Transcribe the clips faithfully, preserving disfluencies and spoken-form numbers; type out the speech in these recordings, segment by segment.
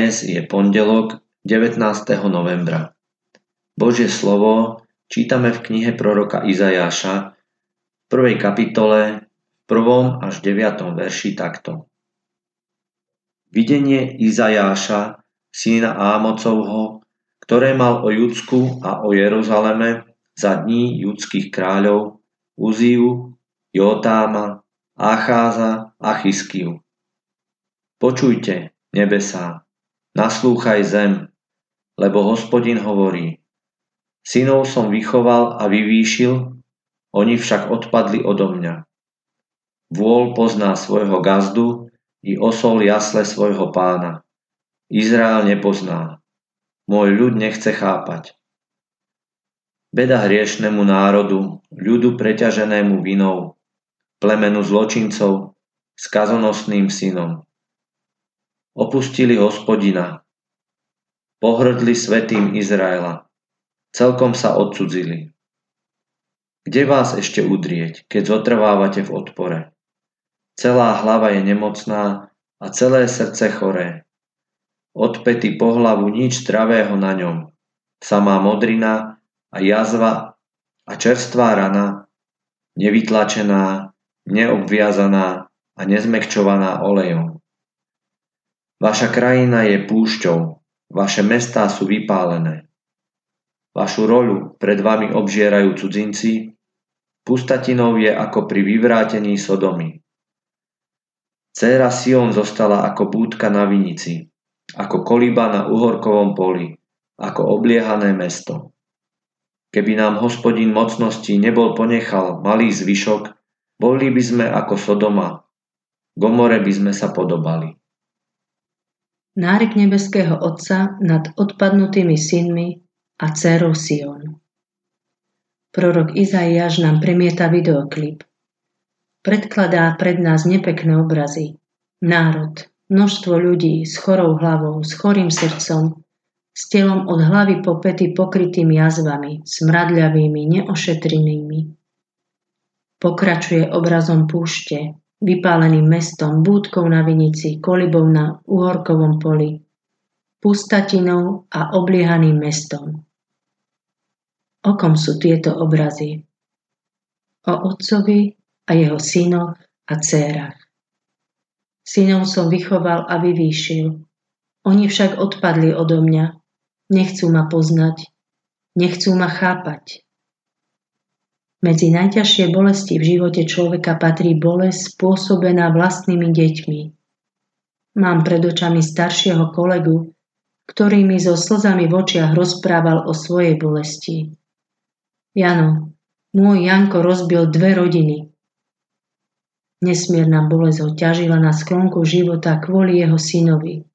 Dnes je pondelok devätnásteho novembra. Božie slovo čítame v knihe proroka Izajáša v prvej kapitole v prvom až deviatom verši takto. Videnie Izajáša, syna Ámocovho, ktoré mal o Judsku a o Jeruzaleme za dní judských kráľov Uzziu, Jótáma, Acháza a Chiskiu. Počujte, nebesá, naslúchaj zem, lebo Hospodin hovorí: synov som vychoval a vyvýšil, oni však odpadli odo mňa. Vôl pozná svojho gazdu i osol jasle svojho pána. Izrael nepozná. Môj ľud nechce chápať. Beda hriešnemu národu, ľudu preťaženému vinou, plemenu zločincov, skazonosným synom. Opustili Hospodina, pohrdli svätým Izraela, celkom sa odcudzili. Kde vás ešte udrieť, keď zotrvávate v odpore? Celá hlava je nemocná a celé srdce choré. Od päty po hlavu nič zdravého na ňom, samá modrina a jazva a čerstvá rana, nevytlačená, neobviazaná a nezmäkčovaná olejom. Vaša krajina je púšťou, vaše mestá sú vypálené. Vašu roľu pred vami obžierajú cudzinci, pustatinou je ako pri vyvrátení Sodomy. Dcéra Sion zostala ako búdka na vinici, ako kolíba na uhorkovom poli, ako obliehané mesto. Keby nám Hospodin mocnosti nebol ponechal malý zvyšok, boli by sme ako Sodoma, Gomore by sme sa podobali. Nárek nebeského Otca nad odpadnutými synmi a dcérou Sion. Prorok Izaiáš nám premieta videoklip. Predkladá pred nás nepekné obrazy. Národ, množstvo ľudí s chorou hlavou, s chorým srdcom, s telom od hlavy po päty pokrytým jazvami, smradľavými, neošetrenými. Pokračuje obrazom púšte, vypáleným mestom, búdkou na vinici, kolibou na uhorkovom poli, pustatinou a obliehaným mestom. O kom sú tieto obrazy? O otcovi a jeho synoch a dcérach. Synov som vychoval a vyvýšil. Oni však odpadli odo mňa. Nechcú ma poznať. Nechcú ma chápať. Medzi najťažšie bolesti v živote človeka patrí bolesť spôsobená vlastnými deťmi. Mám pred očami staršieho kolegu, ktorý mi so slzami v očiach rozprával o svojej bolesti. Jano, môj Janko rozbil dve rodiny. Nesmierna bolesť ho ťažila na sklonku života kvôli jeho synovi.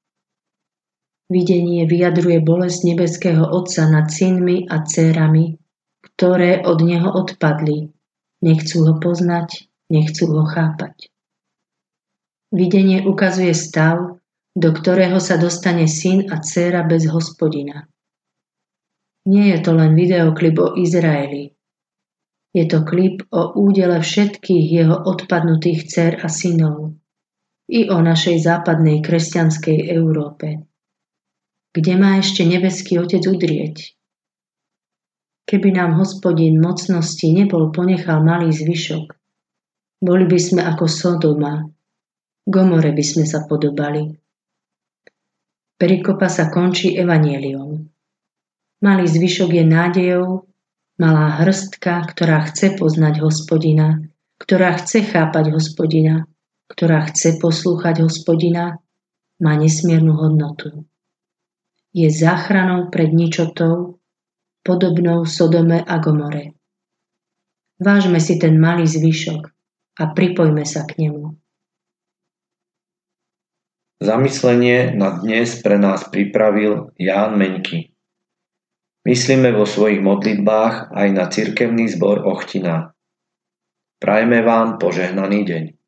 Videnie vyjadruje bolesť nebeského Otca nad synmi a dcérami, ktoré od neho odpadli. Nechcú ho poznať, nechcú ho chápať. Videnie ukazuje stav, do ktorého sa dostane syn a dcéra bez Hospodina. Nie je to len videoklip o Izraeli. Je to klip o údele všetkých jeho odpadnutých dcér a synov. I o našej západnej kresťanskej Európe. Kde má ešte nebeský Otec udrieť? Keby nám Hospodin mocnosti nebol ponechal malý zvyšok, boli by sme ako Sodoma, Gomore by sme sa podobali. Perikopa sa končí evanjeliom. Malý zvyšok je nádejou, malá hrstka, ktorá chce poznať Hospodina, ktorá chce chápať Hospodina, ktorá chce poslúchať Hospodina, má nesmiernu hodnotu. Je záchranou pred ničotou, podobnou Sodome a Gomore. Vážme si ten malý zvyšok a pripojme sa k nemu. Zamyslenie na dnes pre nás pripravil Ján Meňky. Myslíme vo svojich modlitbách aj na cirkevný zbor Ochtina. Prajme vám požehnaný deň.